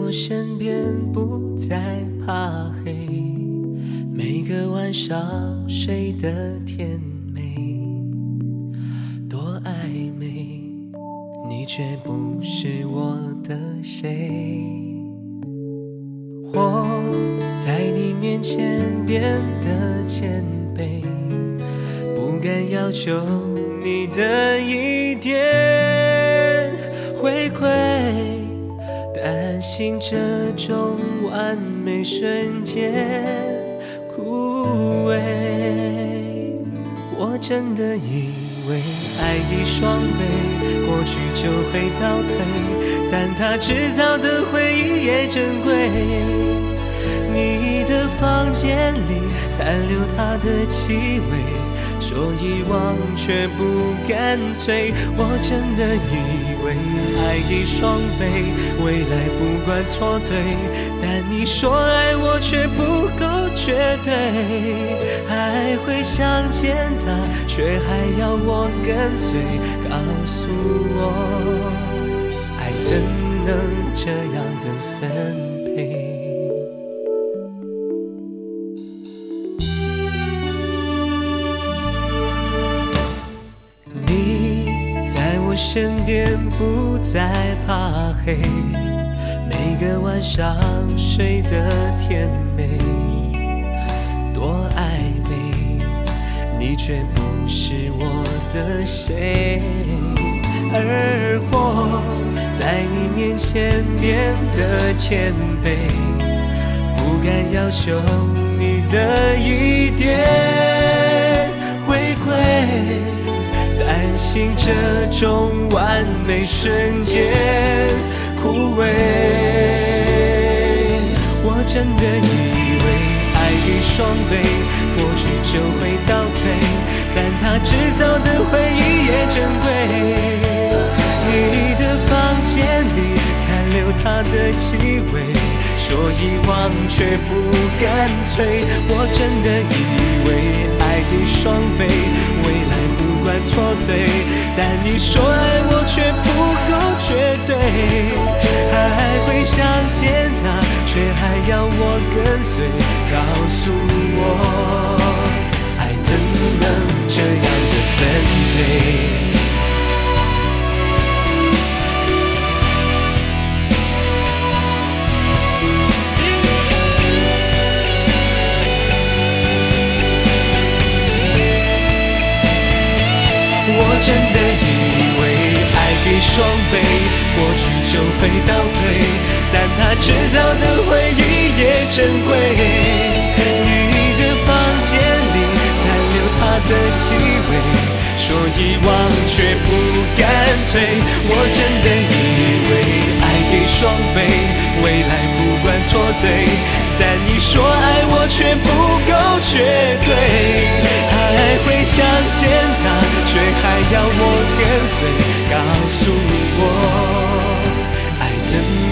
我身边不再怕黑，每个晚上睡得甜美，多暧昧，你却不是我的谁。我在你面前变得谦卑，不敢要求你的一点回馈，担心这种完美瞬间枯萎。我真的以为爱的双倍，过去就会倒退，但它制造的回忆也珍贵。你的房间里残留它的气味，说遗忘却不干脆。我真的以为爱的双倍，未来不管错对，但你说爱我却不够绝对。还会想见他，却还要我跟随，告诉我爱怎能这样的分配。身边不再怕黑，每个晚上睡得甜美，多暧昧，你却不是我的谁。而我在你面前变得谦卑，不敢要求你的一点回馈，担心这种完美瞬间枯萎。我真的以为爱的双倍，过去就会倒退，但它制造的回忆也珍贵。你的房间里残留它的气味，说遗忘却不干脆。我真的以为爱的双倍，未来不管错对，但你说爱我却不够绝对。还会想见他，却还要我跟随，告诉我爱怎能这样的分配。我真的以为爱的双倍，过去就会倒退，但它制造的回忆也珍贵。你的房间里残留它的气味，说遗忘却不干脆。我真的以为爱的双倍，未来不管错对，但你说爱我却不够绝对。还会想见他，却还要我跟随，告诉我爱怎